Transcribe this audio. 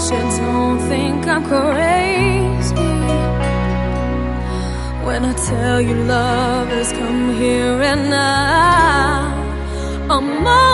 you don't think I'm crazy when I tell you love has come here and now. I'm